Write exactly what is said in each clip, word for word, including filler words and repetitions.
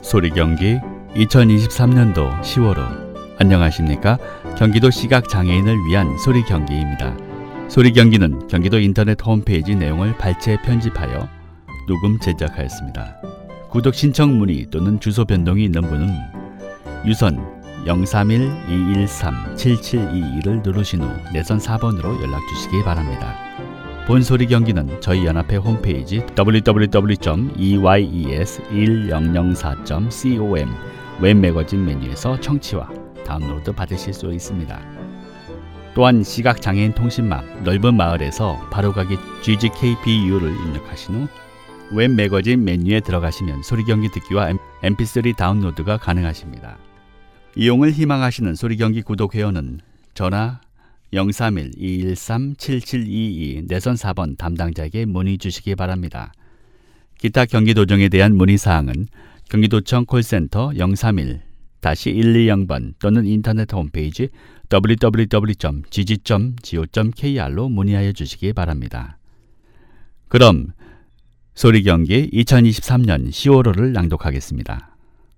소리경기 이천이십삼년도 시월호. 안녕하십니까? 경기도 시각장애인을 위한 소리경기입니다. 소리경기는 경기도 인터넷 홈페이지 내용을 발췌 편집하여 녹음 제작하였습니다. 구독 신청 문의 또는 주소 변동이 있는 분은 유선 영삼일 이일삼 칠칠이이를 누르신 후 내선 사 번으로 연락주시기 바랍니다. 본 소리경기는 저희 연합회 홈페이지 더블유 더블유 더블유 점 이와이이에스 일공공사 점 컴 웹매거진 메뉴에서 청취와 다운로드 받으실 수 있습니다. 또한 시각장애인 통신망 넓은 마을에서 바로가기 지지케이피유를 입력하신 후 웹매거진 메뉴에 들어가시면 소리경기 듣기와 엠피쓰리 다운로드가 가능하십니다. 이용을 희망하시는 소리경기 구독회원은 전화 영삼일 이일삼 칠칠이이 내선 사 번 담당자에게 문의 주시기 바랍니다. 기타 경기도정에 대한 문의사항은 경기도청 콜센터 영삼일 일이공 번 또는 인터넷 홈페이지 더블유 더블유 더블유 점 지지 점 지오 점 케이알로 문의하여 주시기 바랍니다. 그럼 소리경기 이천이십삼년 시월호를 낭독하겠습니다.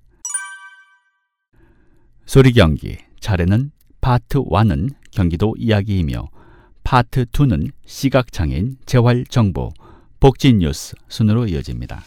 소리경기 차례는 파트 일은 경기도 이야기이며 파트 이는 시각장애인 재활정보, 복지뉴스 순으로 이어집니다.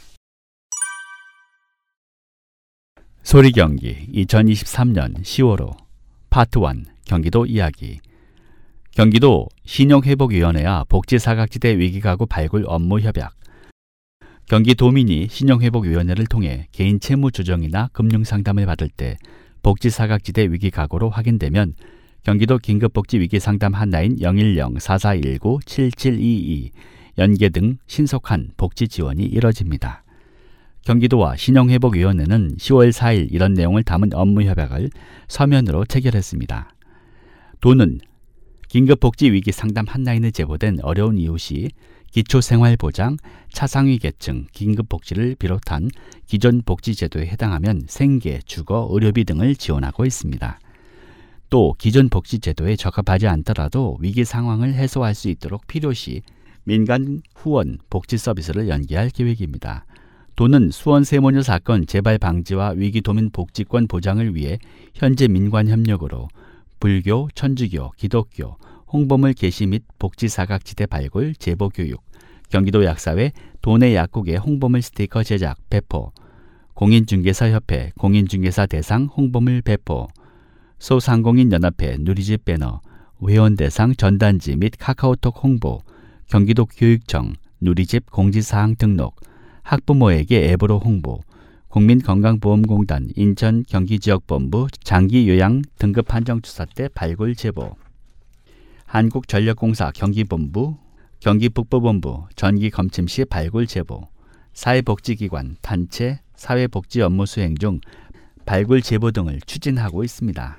소리경기 이천이십삼년 시월호 파트 일 경기도 이야기. 경기도 신용회복위원회와 복지사각지대 위기가구 발굴 업무 협약. 경기도민이 신용회복위원회를 통해 개인 채무 조정이나 금융상담을 받을 때 복지사각지대 위기가구로 확인되면 경기도 긴급복지위기상담 한라인 영일공 사사일구 칠칠이이 연계 등 신속한 복지지원이 이뤄집니다. 경기도와 신용회복위원회는 시월 사일 이런 내용을 담은 업무협약을 서면으로 체결했습니다. 도는 긴급복지위기상담 한라인에 제보된 어려운 이웃이 기초생활보장, 차상위계층, 긴급복지를 비롯한 기존 복지제도에 해당하면 생계, 주거, 의료비 등을 지원하고 있습니다. 또 기존 복지제도에 적합하지 않더라도 위기 상황을 해소할 수 있도록 필요시 민간 후원 복지 서비스를 연계할 계획입니다. 도는 수원 세모녀 사건 재발 방지와 위기도민 복지권 보장을 위해 현재 민관 협력으로 불교, 천주교, 기독교, 홍보물 게시 및 복지사각지대 발굴, 제보교육, 경기도 약사회, 도내 약국의 홍보물 스티커 제작, 배포, 공인중개사협회, 공인중개사 대상 홍보물 배포, 소상공인연합회 누리집 배너, 회원 대상 전단지 및 카카오톡 홍보, 경기도 교육청 누리집 공지사항 등록, 학부모에게 앱으로 홍보, 국민건강보험공단 인천 경기지역본부 장기요양 등급판정주사 때 발굴 제보, 한국전력공사 경기본부, 경기북부본부 전기검침 시 발굴 제보, 사회복지기관, 단체, 사회복지 업무 수행 중 발굴 제보 등을 추진하고 있습니다.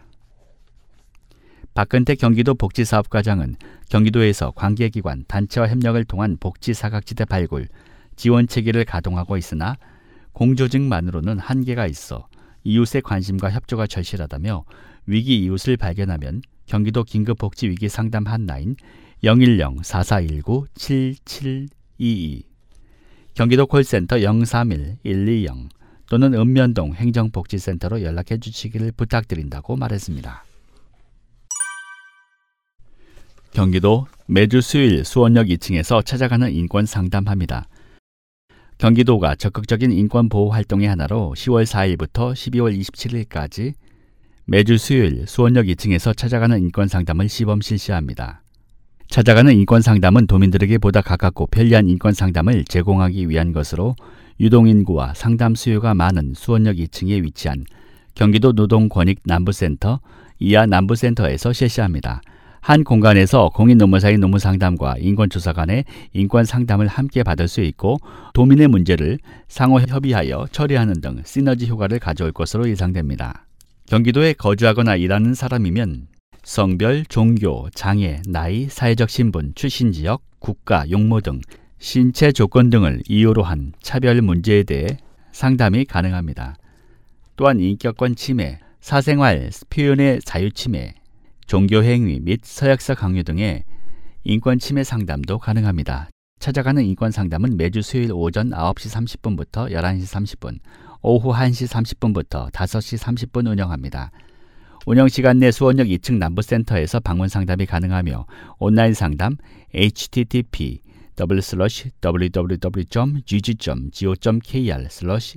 박근태 경기도 복지사업과장은 경기도에서 관계기관, 단체와 협력을 통한 복지사각지대 발굴, 지원 체계를 가동하고 있으나 공조직만으로는 한계가 있어 이웃의 관심과 협조가 절실하다며 위기 이웃을 발견하면 경기도 긴급복지위기상담 한라인 영일공 사사일구 칠칠이이, 경기도 콜센터 영삼일 일이공 또는 읍면동 행정복지센터로 연락해 주시기를 부탁드린다고 말했습니다. 경기도 매주 수요일 수원역 이 층에서 찾아가는 인권 상담합니다. 경기도가 적극적인 인권 보호 활동의 하나로 시월 사일부터 십이월 이십칠일까지 매주 수요일 수원역 이 층에서 찾아가는 인권 상담을 시범 실시합니다. 찾아가는 인권 상담은 도민들에게 보다 가깝고 편리한 인권 상담을 제공하기 위한 것으로 유동인구와 상담 수요가 많은 수원역 이 층에 위치한 경기도 노동권익 남부센터 이하 남부센터에서 실시합니다. 한 공간에서 공인 노무사의 노무상담과 인권조사 간의 인권상담을 함께 받을 수 있고 도민의 문제를 상호 협의하여 처리하는 등 시너지 효과를 가져올 것으로 예상됩니다. 경기도에 거주하거나 일하는 사람이면 성별, 종교, 장애, 나이, 사회적 신분, 출신 지역, 국가, 용모 등 신체 조건 등을 이유로 한 차별 문제에 대해 상담이 가능합니다. 또한 인격권 침해, 사생활 표현의 자유 침해, 종교 행위 및 서약서 강요 등의 인권 침해 상담도 가능합니다. 찾아가는 인권 상담은 매주 수요일 오전 아홉 시 삼십 분부터 열한 시 삼십 분, 오후 한 시 삼십 분부터 다섯 시 삼십 분 운영합니다. 운영시간 내 수원역 이 층 남부센터에서 방문 상담이 가능하며 온라인 상담 에이치티티피 더블유 슬래시 더블유더블유더블유 점 지지 점 고점케이알 슬래시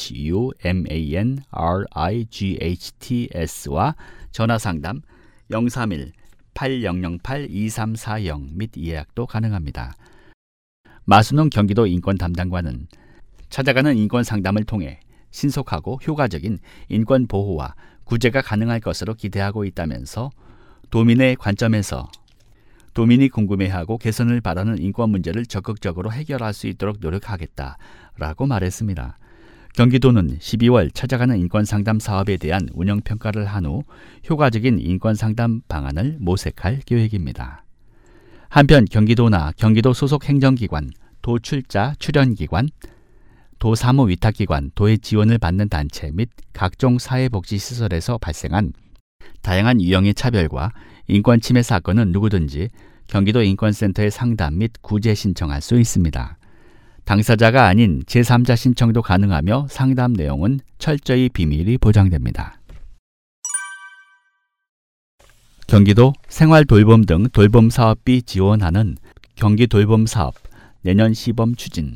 휴만리ghts와 전화상담 영삼일 팔공공팔 이삼사공 및 예약도 가능합니다. 마순웅 경기도 인권담당관은 찾아가는 인권상담을 통해 신속하고 효과적인 인권보호와 구제가 가능할 것으로 기대하고 있다면서 도민의 관점에서 도민이 궁금해하고 개선을 바라는 인권 문제를 적극적으로 해결할 수 있도록 노력하겠다라고 말했습니다. 경기도는 십이월 찾아가는 인권상담 사업에 대한 운영평가를 한 후 효과적인 인권상담 방안을 모색할 계획입니다. 한편 경기도나 경기도 소속 행정기관, 도출자 출연기관, 도사무위탁기관, 도의 지원을 받는 단체 및 각종 사회복지시설에서 발생한 다양한 유형의 차별과 인권침해 사건은 누구든지 경기도 인권센터에 상담 및 구제 신청할 수 있습니다. 당사자가 아닌 제삼자 신청도 가능하며 상담 내용은 철저히 비밀이 보장됩니다. 경기도 생활돌봄 등 돌봄사업비 지원하는 경기돌봄사업 내년 시범 추진.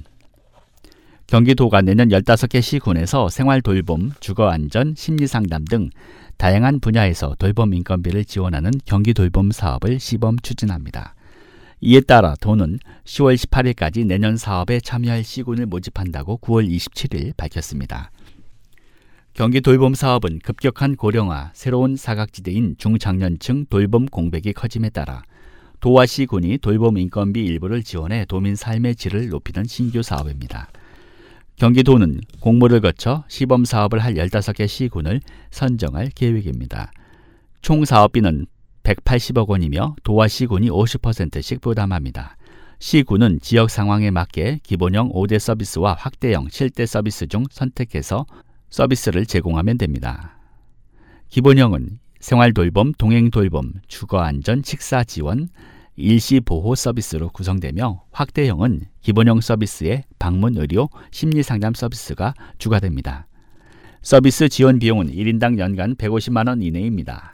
경기도가 내년 열다섯 개 시군에서 생활돌봄, 주거안전, 심리상담 등 다양한 분야에서 돌봄 인건비를 지원하는 경기돌봄 사업을 시범 추진합니다. 이에 따라 도는 시월 십팔일까지 내년 사업에 참여할 시군을 모집한다고 구월 이십칠일 밝혔습니다. 경기돌봄 사업은 급격한 고령화, 새로운 사각지대인 중장년층 돌봄 공백이 커짐에 따라 도와 시군이 돌봄 인건비 일부를 지원해 도민 삶의 질을 높이는 신규 사업입니다. 경기도는 공모를 거쳐 시범 사업을 할 열다섯 개 시군을 선정할 계획입니다. 총 사업비는 백팔십억 원이며 도와 시군이 오십 퍼센트씩 부담합니다. 시군은 지역 상황에 맞게 기본형 오 대 서비스와 확대형 칠 대 서비스 중 선택해서 서비스를 제공하면 됩니다. 기본형은 생활돌봄, 동행돌봄, 주거안전, 식사지원, 일시보호 서비스로 구성되며 확대형은 기본형 서비스에 방문의료, 심리상담 서비스가 추가됩니다. 서비스 지원 비용은 일 인당 연간 백오십만 원 이내입니다.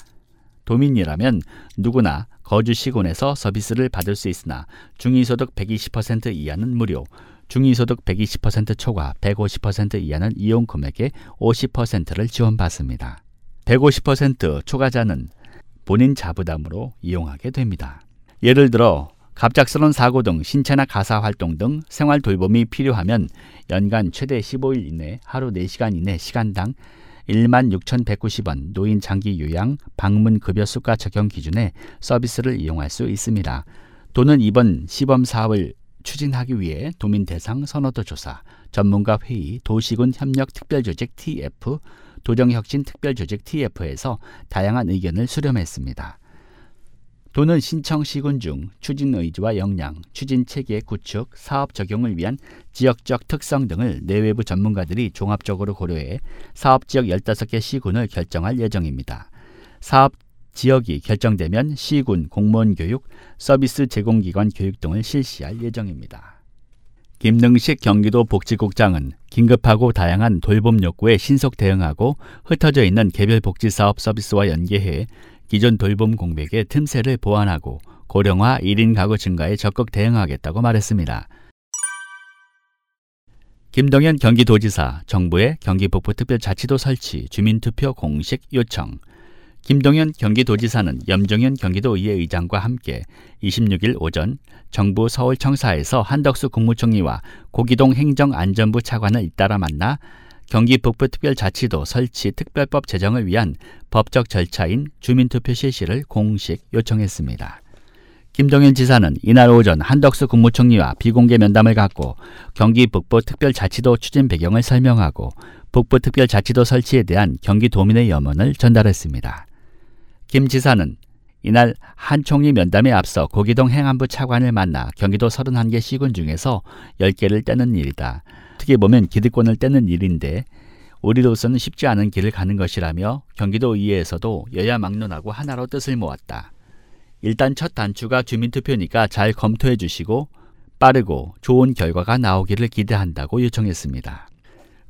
도민이라면 누구나 거주시군에서 서비스를 받을 수 있으나 중위소득 백이십 퍼센트 이하는 무료, 중위소득 백이십 퍼센트 초과 백오십 퍼센트 이하는 이용 금액의 오십 퍼센트를 지원받습니다. 백오십 퍼센트 초과자는 본인 자부담으로 이용하게 됩니다. 예를 들어 갑작스러운 사고 등 신체나 가사 활동 등 생활 돌봄이 필요하면 연간 최대 십오 일 이내 하루 네 시간 이내 시간당 일만 육천백구십 원 노인 장기 요양 방문 급여 수가 적용 기준의 서비스를 이용할 수 있습니다. 도는 이번 시범 사업을 추진하기 위해 도민 대상 선호도 조사, 전문가 회의, 도시군 협력 특별조직 티에프, 도정혁신 특별조직 티에프에서 다양한 의견을 수렴했습니다. 도는 신청 시군 중 추진 의지와 역량, 추진 체계 구축, 사업 적용을 위한 지역적 특성 등을 내외부 전문가들이 종합적으로 고려해 사업 지역 열다섯 개 시군을 결정할 예정입니다. 사업 지역이 결정되면 시군 공무원 교육, 서비스 제공기관 교육 등을 실시할 예정입니다. 김능식 경기도 복지국장은 긴급하고 다양한 돌봄 욕구에 신속 대응하고 흩어져 있는 개별 복지사업 서비스와 연계해 기존 돌봄 공백의 틈새를 보완하고 고령화 일 인 가구 증가에 적극 대응하겠다고 말했습니다. 김동연 경기도지사, 정부의 경기북부특별자치도 설치, 주민투표 공식 요청. 김동연 경기도지사는 염종현 경기도의회 의장과 함께 이십육일 오전 정부 서울청사에서 한덕수 국무총리와 고기동 행정안전부 차관을 잇따라 만나 경기북부특별자치도 설치 특별법 제정을 위한 법적 절차인 주민투표 실시를 공식 요청했습니다. 김동연 지사는 이날 오전 한덕수 국무총리와 비공개 면담을 갖고 경기북부특별자치도 추진 배경을 설명하고 북부특별자치도 설치에 대한 경기도민의 염원을 전달했습니다. 김 지사는 이날 한 총리 면담에 앞서 고기동 행안부 차관을 만나 경기도 서른한 개 시군 중에서 열 개를 떼는 일이다. 어떻게 보면 기득권을 떼는 일인데 우리로서는 쉽지 않은 길을 가는 것이라며 경기도의회에서도 여야 막론하고 하나로 뜻을 모았다. 일단 첫 단추가 주민투표니까 잘 검토해 주시고 빠르고 좋은 결과가 나오기를 기대한다고 요청했습니다.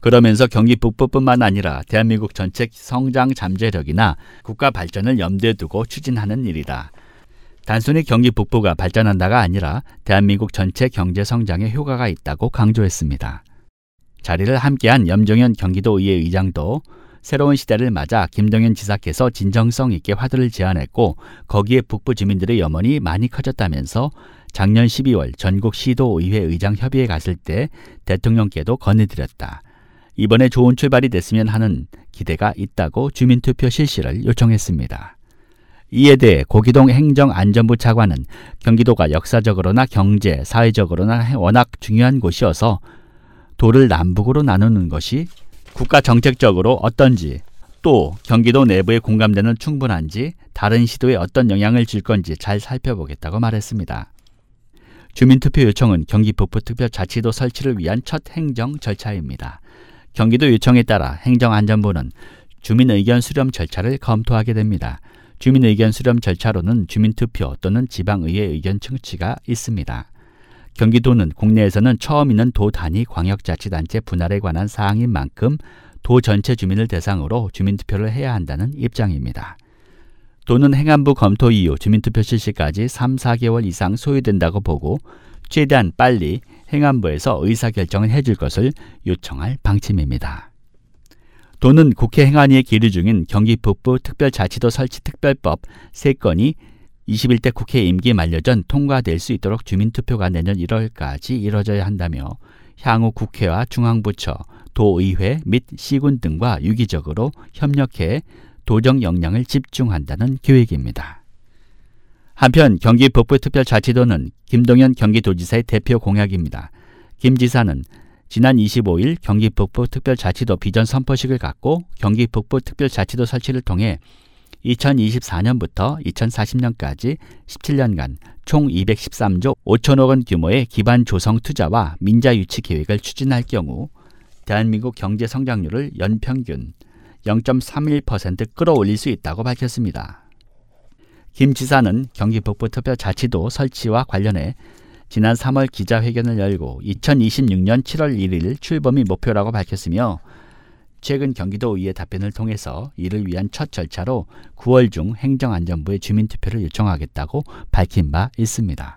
그러면서 경기 북부뿐만 아니라 대한민국 전체 성장 잠재력이나 국가 발전을 염두에 두고 추진하는 일이다. 단순히 경기 북부가 발전한다가 아니라 대한민국 전체 경제 성장에 효과가 있다고 강조했습니다. 자리를 함께한 염종현 경기도의회 의장도 새로운 시대를 맞아 김동연 지사께서 진정성 있게 화두를 제안했고 거기에 북부 주민들의 염원이 많이 커졌다면서 작년 십이월 전국 시도의회 의장 협의회 갔을 때 대통령께도 건의드렸다. 이번에 좋은 출발이 됐으면 하는 기대가 있다고 주민투표 실시를 요청했습니다. 이에 대해 고기동 행정안전부 차관은 경기도가 역사적으로나 경제, 사회적으로나 워낙 중요한 곳이어서 도를 남북으로 나누는 것이 국가 정책적으로 어떤지, 또 경기도 내부에 공감대는 충분한지, 다른 시도에 어떤 영향을 줄 건지 잘 살펴보겠다고 말했습니다. 주민투표 요청은 경기 북부특별자치도 설치를 위한 첫 행정 절차입니다. 경기도 요청에 따라 행정안전부는 주민의견 수렴 절차를 검토하게 됩니다. 주민의견 수렴 절차로는 주민투표 또는 지방의회 의견 청취가 있습니다. 경기도는 국내에서는 처음 있는 도 단위 광역자치단체 분할에 관한 사항인 만큼 도 전체 주민을 대상으로 주민투표를 해야 한다는 입장입니다. 도는 행안부 검토 이후 주민투표 실시까지 삼, 사 개월 이상 소요된다고 보고 최대한 빨리 행안부에서 의사결정을 해줄 것을 요청할 방침입니다. 도는 국회 행안위에 기류 중인 경기 북부 특별자치도 설치 특별법 세 건이 이십일 대 국회 임기 만료 전 통과될 수 있도록 주민투표가 내년 일월까지 이뤄져야 한다며 향후 국회와 중앙부처, 도의회 및 시군 등과 유기적으로 협력해 도정 역량을 집중한다는 계획입니다. 한편 경기 북부특별자치도는 김동연 경기도지사의 대표 공약입니다. 김 지사는 지난 이십오일 경기 북부특별자치도 비전 선포식을 갖고 경기 북부특별자치도 설치를 통해 이천이십사년부터 이천사십년까지 십칠 년간 총 이백십삼조 오천억 원 규모의 기반 조성 투자와 민자 유치 계획을 추진할 경우 대한민국 경제 성장률을 연평균 영 점 삼일 퍼센트 끌어올릴 수 있다고 밝혔습니다. 김 지사는 경기 북부특별자치도 설치와 관련해 지난 삼월 기자회견을 열고 이천이십육년 칠월 일일 출범이 목표라고 밝혔으며 최근 경기도의회 답변을 통해서 이를 위한 첫 절차로 구월 중 행정안전부에 주민투표를 요청하겠다고 밝힌 바 있습니다.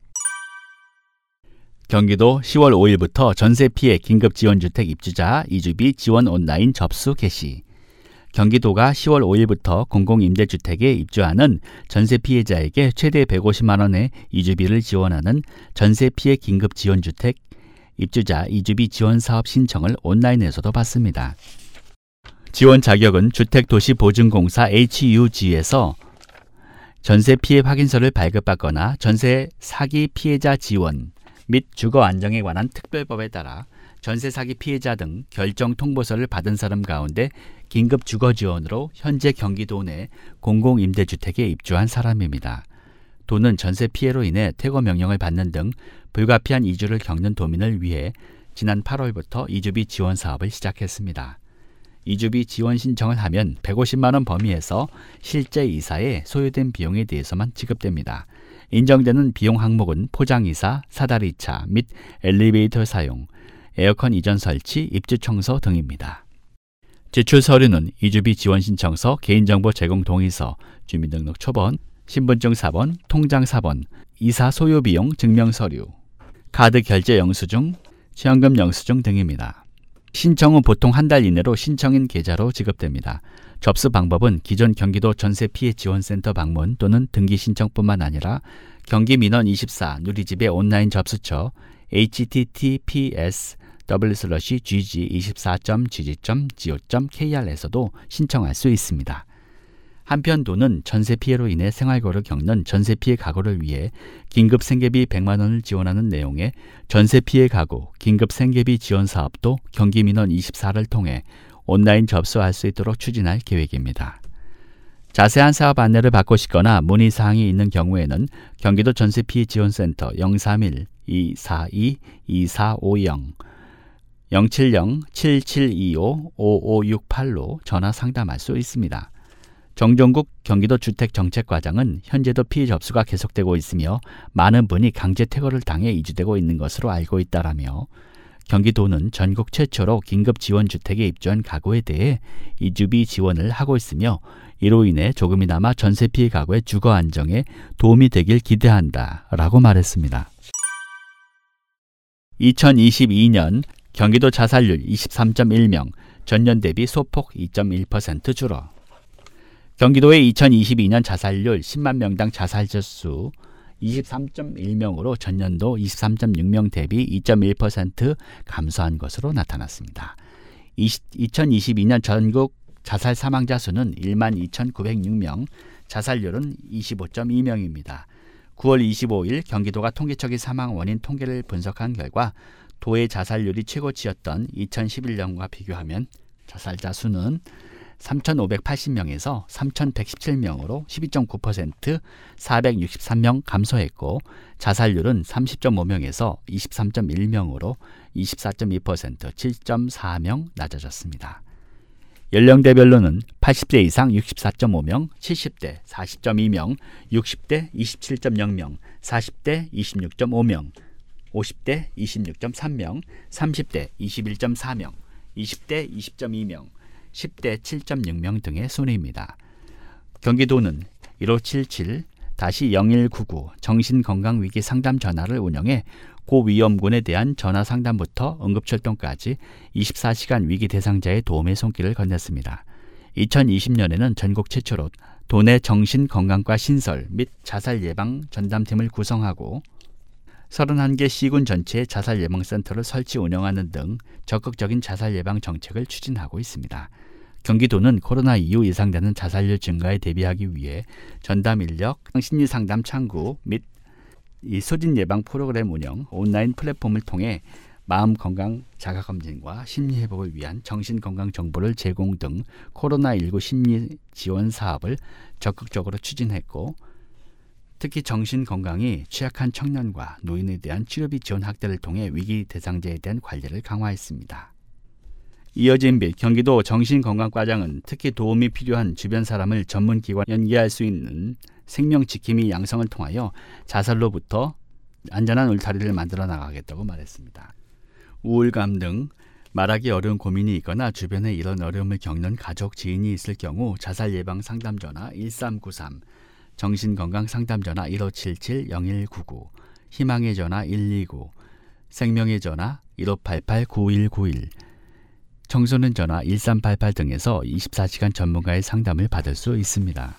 경기도 시월 오일부터 전세 피해 긴급지원주택 입주자 이주비 지원 온라인 접수 개시. 경기도가 시월 오일부터 공공임대주택에 입주하는 전세 피해자에게 최대 백오십만 원의 이주비를 지원하는 전세 피해 긴급지원주택 입주자 이주비 지원 사업 신청을 온라인에서도 받습니다. 지원 자격은 주택도시보증공사 에이치유지에서 전세 피해 확인서를 발급받거나 전세 사기 피해자 지원 및 주거 안정에 관한 특별법에 따라 전세 사기 피해자 등 결정 통보서를 받은 사람 가운데 긴급 주거 지원으로 현재 경기도 내 공공임대주택에 입주한 사람입니다. 도는 전세 피해로 인해 퇴거 명령을 받는 등 불가피한 이주를 겪는 도민을 위해 지난 팔월부터 이주비 지원 사업을 시작했습니다. 이주비 지원 신청을 하면 백오십만 원 범위에서 실제 이사에 소요된 비용에 대해서만 지급됩니다. 인정되는 비용 항목은 포장이사, 사다리차 및 엘리베이터 사용, 에어컨 이전 설치, 입주 청소 등입니다. 제출 서류는 이주비 지원 신청서, 개인정보 제공 동의서, 주민등록 초본, 신분증 사본, 통장 사본, 이사 소요 비용 증명 서류, 카드 결제 영수증, 지원금 영수증 등입니다. 신청 후 보통 한 달 이내로 신청인 계좌로 지급됩니다. 접수 방법은 기존 경기도 전세피해지원센터 방문 또는 등기 신청뿐만 아니라 경기민원 이십사 누리집의 온라인 접수처 에이치티티피에스 더블유 슬래시 지지 이십사 점 지지 점 지오 점 케이알에서도 신청할 수 있습니다. 한편 도는 전세 피해로 인해 생활고를 겪는 전세 피해 가구를 위해 긴급 생계비 백만 원을 지원하는 내용의 전세 피해 가구 긴급 생계비 지원 사업도 경기민원 이십사를 통해 온라인 접수할 수 있도록 추진할 계획입니다. 자세한 사업 안내를 받고 싶거나 문의사항이 있는 경우에는 경기도 전세피해지원센터 영삼일 이사이 이사오영 영칠영 칠칠이오 오오육팔로 전화 상담할 수 있습니다. 정종국 경기도 주택정책과장은 현재도 피해 접수가 계속되고 있으며 많은 분이 강제 퇴거를 당해 이주되고 있는 것으로 알고 있다라며 경기도는 전국 최초로 긴급 지원 주택에 입주한 가구에 대해 이주비 지원을 하고 있으며 이로 인해 조금이나마 전세 피해 가구의 주거 안정에 도움이 되길 기대한다라고 말했습니다. 이천이십이 년 경기도 자살률 이십삼 점 일 명, 전년 대비 소폭 이 점 일 퍼센트 줄어. 경기도의 이천이십이 년 자살률 십만 명당 자살자 수 이십삼 점 일 명으로 전년도 이십삼 점 육 명 대비 이 점 일 퍼센트 감소한 것으로 나타났습니다. 이천이십이 년 전국 자살 사망자 수는 일만 이천구백육 명, 자살률은 이십오 점 이 명입니다. 구월 이십오일 경기도가 통계청이 사망 원인 통계를 분석한 결과 도의 자살률이 최고치였던 이천십일 년과 비교하면 자살자 수는 삼천오백팔십 명에서 삼천백십칠 명으로 십이 점 구 퍼센트, 사백육십삼 명 감소했고 자살률은 삼십 점 오 명에서 이십삼 점 일 명으로 이십사 점 이 퍼센트, 칠 점 사 명 낮아졌습니다. 연령대별로는 팔십 대 이상 육십사 점 오 명, 칠십 대 사십 점 이 명, 육십 대 이십칠 점 영 명, 사십 대 이십육 점 오 명, 오십 대 이십육 점 삼 명, 삼십 대 이십일 점 사 명, 이십 대 이십 점 이 명, 십 대 칠 점 육 명 등의 순위입니다. 경기도는 일오칠칠 영일구구 정신건강위기 상담 전화를 운영해 고위험군에 대한 전화 상담부터 응급출동까지 이십사 시간 위기 대상자의 도움의 손길을 건넸습니다. 이천이십 년에는 전국 최초로 도내 정신건강과 신설 및 자살 예방 전담팀을 구성하고 서른한 개 시군 전체에 자살 예방센터를 설치 운영하는 등 적극적인 자살 예방 정책을 추진하고 있습니다. 경기도는 코로나 이후 예상되는 자살률 증가에 대비하기 위해 전담 인력, 심리상담 창구 및 이 소진 예방 프로그램 운영, 온라인 플랫폼을 통해 마음 건강 자가검진과 심리 회복을 위한 정신건강 정보를 제공 등 코로나십구 심리 지원 사업을 적극적으로 추진했고 특히 정신건강이 취약한 청년과 노인에 대한 치료비 지원 확대를 통해 위기 대상자에 대한 관리를 강화했습니다. 이어진 비 경기도 정신건강과장은 특히 도움이 필요한 주변 사람을 전문기관 연계할 수 있는 생명지킴이 양성을 통하여 자살로부터 안전한 울타리를 만들어 나가겠다고 말했습니다. 우울감 등 말하기 어려운 고민이 있거나 주변에 이런 어려움을 겪는 가족, 지인이 있을 경우 자살 예방 상담 전화 일삼구삼, 정신건강 상담 전화 일오칠칠 영일구구, 희망의 전화 일이구, 생명의 전화 일오팔팔 구일구일, 청소년 전화 일삼팔팔 등에서 이십사 시간 전문가의 상담을 받을 수 있습니다.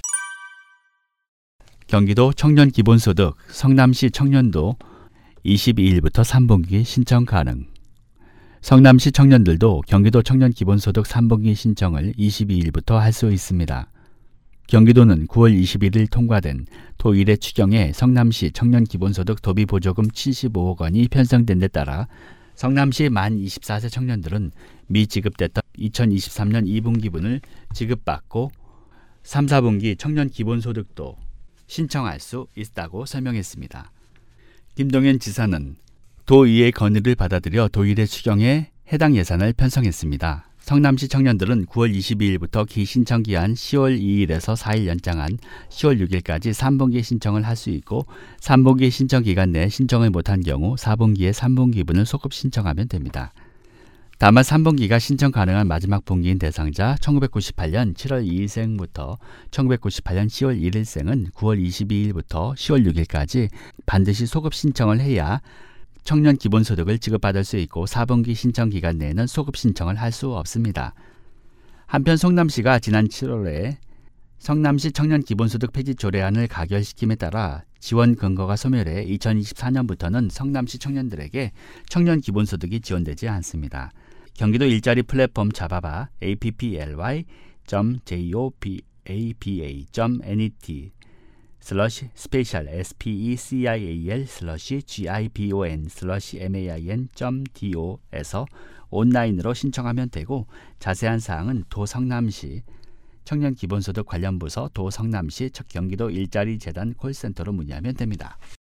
경기도 청년 기본소득 성남시 청년도 이십이일부터 삼 분기 신청 가능. 성남시 청년들도 경기도 청년 기본소득 삼 분기 신청을 이십이일부터 할 수 있습니다. 경기도는 구월 이십일일 통과된 도 일 회 추경에 성남시 청년 기본소득 도비보조금 칠십오억 원이 편성된 데 따라 성남시 만 이십사 세 청년들은 미지급됐던 이천이십삼 년 이 분기분을 지급받고 삼, 사 분기 청년 기본소득도 신청할 수 있다고 설명했습니다. 김동연 지사는 도의회 건의를 받아들여 도 일 회 추경에 해당 예산을 편성했습니다. 성남시 청년들은 구월 이십이일부터 기신청 기한 시월 이일에서 사일 연장한 시월 육일까지 삼 분기 신청을 할 수 있고 삼 분기 신청 기간 내에 신청을 못한 경우 사 분기에 삼 분기분을 소급 신청하면 됩니다. 다만 삼 분기가 신청 가능한 마지막 분기인 대상자 천구백구십팔 년 칠월 이일생부터 천구백구십팔 년 시월 일일생은 구월 이십이일부터 시월 육일까지 반드시 소급 신청을 해야 청년 기본소득을 지급받을 수 있고 사 분기 신청 기간 내에는 소급 신청을 할 수 없습니다. 한편 성남시가 지난 칠월에 성남시 청년 기본소득 폐지 조례안을 가결시킴에 따라 지원 근거가 소멸해 이천이십사 년부터는 성남시 청년들에게 청년 기본소득이 지원되지 않습니다. 경기도 일자리 플랫폼 잡아봐 에이피피엘와이 점 조브아바 점 넷 슬러시 스페셜 에스피이씨아이에이엘 슬러시 지아이비온 슬러시 엠에이아이엔 점 디오에서 온라인으로 신청하면 되고 자세한 사항은 도 성남시 청년 기본소득 관련 부서 도 성남시 경기도 일자리재단 콜센터로 문의하면 됩니다.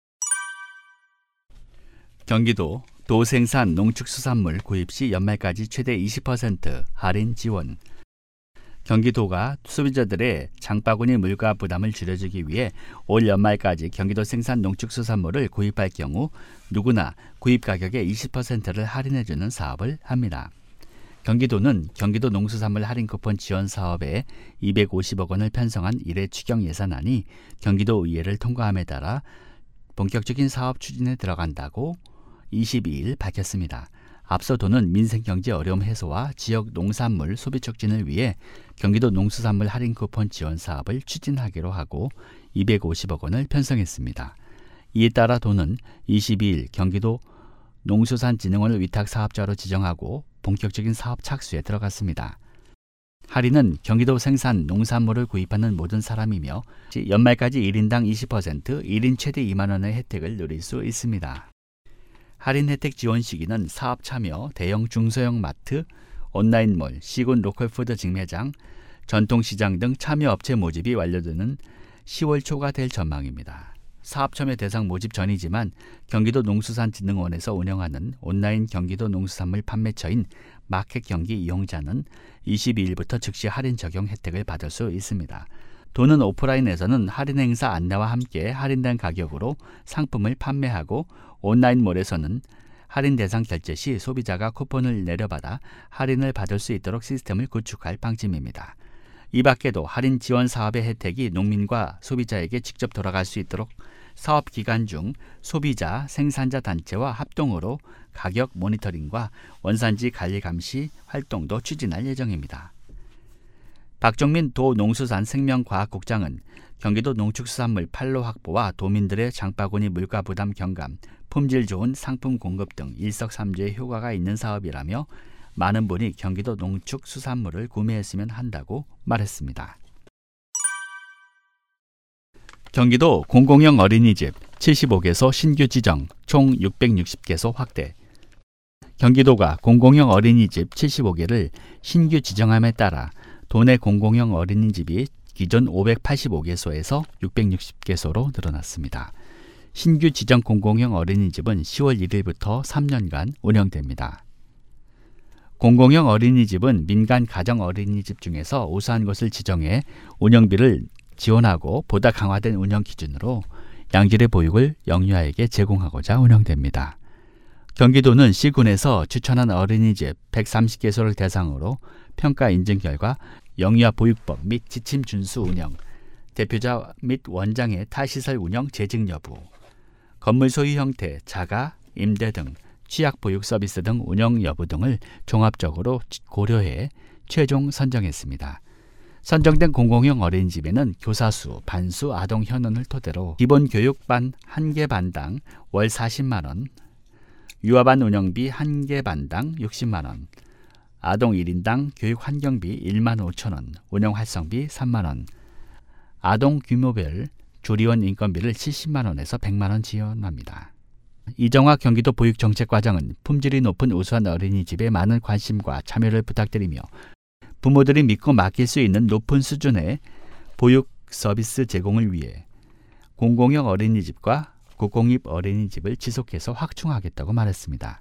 경기도 도생산 농축수산물 구입 시 연말까지 최대 이십 퍼센트 할인 지원. 경기도가 소비자들의 장바구니 물가 부담을 줄여주기 위해 올 연말까지 경기도 생산 농축수산물을 구입할 경우 누구나 구입 가격의 이십 퍼센트를 할인해주는 사업을 합니다. 경기도는 경기도 농수산물 할인 쿠폰 지원 사업에 이백오십억 원을 편성한 일회 추경 예산안이 경기도의회를 통과함에 따라 본격적인 사업 추진에 들어간다고 이십이일 밝혔습니다. 앞서 도는 민생경제 어려움 해소와 지역 농산물 소비 촉진을 위해 경기도 농수산물 할인 쿠폰 지원 사업을 추진하기로 하고 이백오십억 원을 편성했습니다. 이에 따라 도는 이십이일 경기도 농수산진흥원을 위탁 사업자로 지정하고 본격적인 사업 착수에 들어갔습니다. 할인은 경기도 생산 농산물을 구입하는 모든 사람이며 연말까지 일 인당 이십 퍼센트, 일 인 최대 이만 원의 혜택을 누릴 수 있습니다. 할인 혜택 지원 시기는 사업 참여, 대형 중소형 마트, 온라인몰, 시군 로컬푸드 직매장, 전통시장 등 참여업체 모집이 완료되는 시월 초가 될 전망입니다. 사업 참여 대상 모집 전이지만 경기도 농수산진흥원에서 운영하는 온라인 경기도 농수산물 판매처인 마켓경기 이용자는 이십이일부터 즉시 할인 적용 혜택을 받을 수 있습니다. 도는 오프라인에서는 할인 행사 안내와 함께 할인된 가격으로 상품을 판매하고 온라인몰에서는 할인 대상 결제 시 소비자가 쿠폰을 내려받아 할인을 받을 수 있도록 시스템을 구축할 방침입니다. 이 밖에도 할인 지원 사업의 혜택이 농민과 소비자에게 직접 돌아갈 수 있도록 사업 기간 중 소비자, 생산자 단체와 합동으로 가격 모니터링과 원산지 관리 감시 활동도 추진할 예정입니다. 박종민 도 농수산생명과학국장은 경기도 농축수산물 판로 확보와 도민들의 장바구니 물가 부담 경감, 품질 좋은 상품 공급 등 일석삼조의 효과가 있는 사업이라며 많은 분이 경기도 농축수산물을 구매했으면 한다고 말했습니다. 경기도 공공형 어린이집 칠십오 개소 신규 지정, 총 육백육십 개소 확대. 경기도가 공공형 어린이집 칠십오 개를 신규 지정함에 따라 도내 공공형 어린이집이 기존 오백팔십오 개소에서 육백육십 개소로 늘어났습니다. 신규 지정 공공형 어린이집은 시월 일일부터 삼 년간 운영됩니다. 공공형 어린이집은 민간 가정 어린이집 중에서 우수한 곳을 지정해 운영비를 지원하고 보다 강화된 운영 기준으로 양질의 보육을 영유아에게 제공하고자 운영됩니다. 경기도는 시군에서 추천한 어린이집 백삼십 개소를 대상으로 평가 인증 결과 영유아 보육법 및 지침 준수 운영, 대표자 및 원장의 타시설 운영 재직 여부, 건물 소유 형태, 자가, 임대 등 취약 보육 서비스 등 운영 여부 등을 종합적으로 고려해 최종 선정했습니다. 선정된 공공형 어린이집에는 교사수, 반수, 아동 현원을 토대로 기본 교육반 한 개 반당 월 사십만 원, 유아반 운영비 한 개 반당 육십만 원, 아동 일 인당 교육 환경비 일만 오천 원, 운영 활성비 삼만 원, 아동 규모별 조리원 인건비를 칠십만 원에서 백만 원 지원합니다. 이정화 경기도 보육정책과장은 품질이 높은 우수한 어린이집에 많은 관심과 참여를 부탁드리며 부모들이 믿고 맡길 수 있는 높은 수준의 보육 서비스 제공을 위해 공공형 어린이집과 국공립 어린이집을 지속해서 확충하겠다고 말했습니다.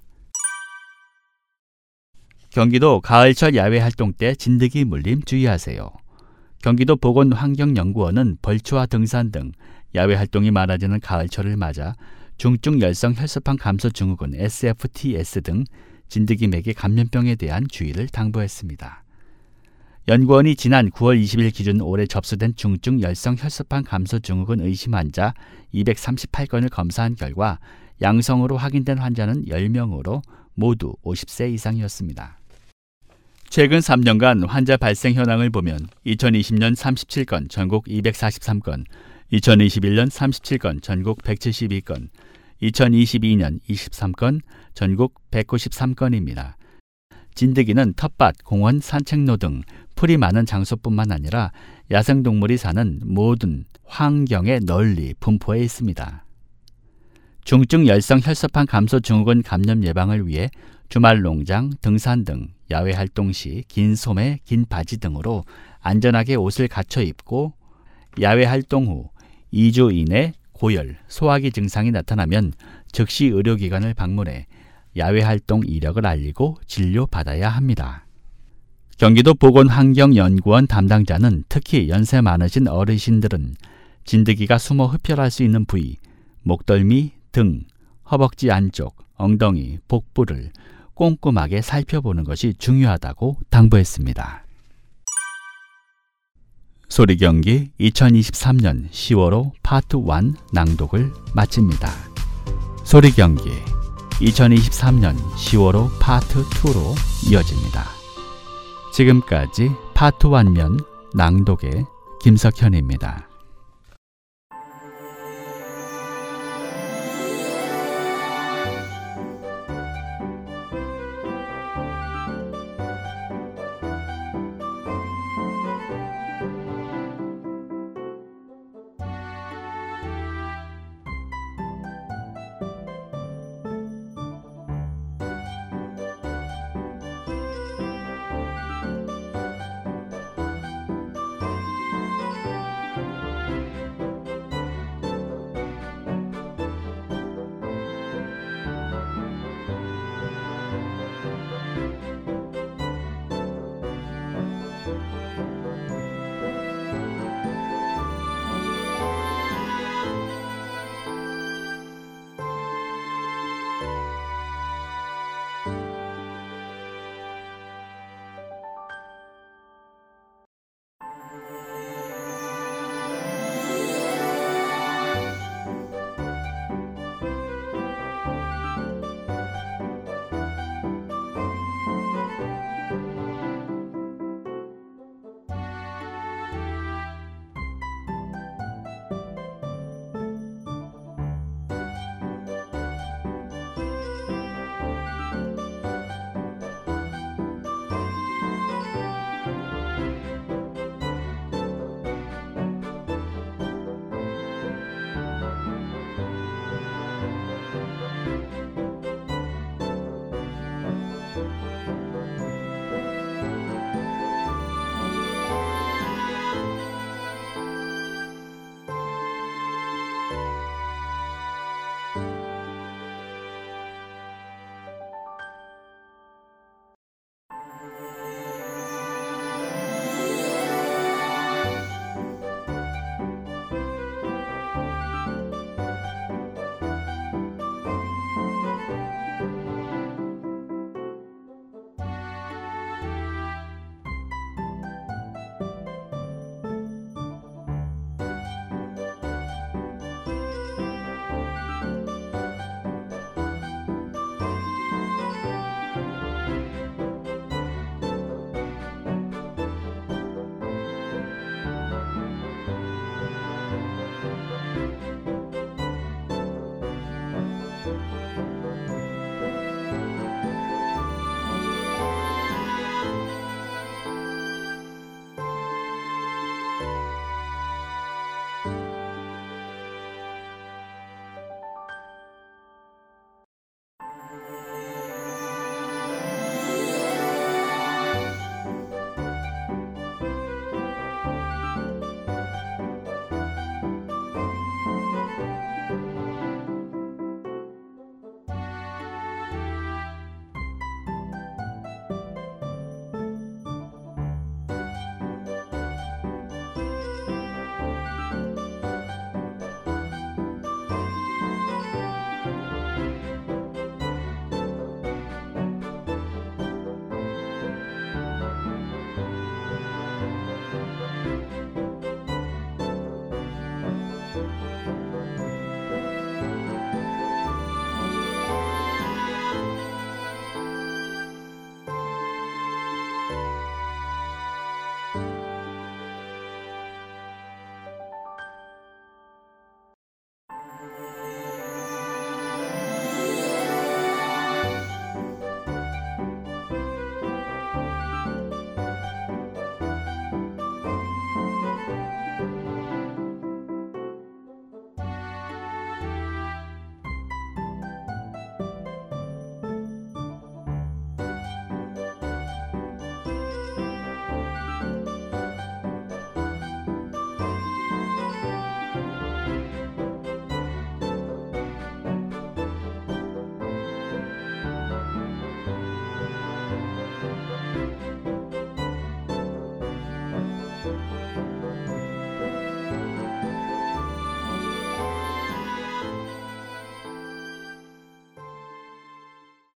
경기도 가을철 야외 활동 때 진드기 물림 주의하세요. 경기도 보건환경연구원은 벌초와 등산 등 야외 활동이 많아지는 가을철을 맞아 중증 열성 혈소판 감소 증후군 에스에프티에스 등 진드기 매개 감염병에 대한 주의를 당부했습니다. 연구원이 지난 구월 이십일 기준 올해 접수된 중증 열성 혈소판 감소 증후군 의심 환자 이백삼십팔 건을 검사한 결과 양성으로 확인된 환자는 열 명으로 모두 오십 세 이상이었습니다. 최근 삼 년간 환자 발생 현황을 보면 이천이십 년 삼십칠 건, 전국 이백사십삼 건, 이천이십일 년 삼십칠 건, 전국 백칠십이 건, 이천이십이 년 이십삼 건, 전국 백구십삼 건입니다. 진드기는 텃밭, 공원, 산책로 등 풀이 많은 장소뿐만 아니라 야생동물이 사는 모든 환경에 널리 분포해 있습니다. 중증 열성 혈소판 감소 증후군 감염 예방을 위해 주말 농장, 등산 등 야외 활동 시 긴 소매, 긴 바지 등으로 안전하게 옷을 갖춰 입고 야외 활동 후 이 주 이내 고열, 소화기 증상이 나타나면 즉시 의료기관을 방문해 야외 활동 이력을 알리고 진료받아야 합니다. 경기도 보건환경연구원 담당자는 특히 연세 많으신 어르신들은 진드기가 숨어 흡혈할 수 있는 부위, 목덜미, 등, 허벅지 안쪽, 엉덩이, 복부를 꼼꼼하게 살펴보는 것이 중요하다고 당부했습니다. 소리경기 이천이십삼 년 시월호 파트 일 낭독을 마칩니다. 소리경기 이천이십삼 년 시월호 파트 이로 이어집니다. 지금까지 파트 일 면 낭독의 김석현입니다.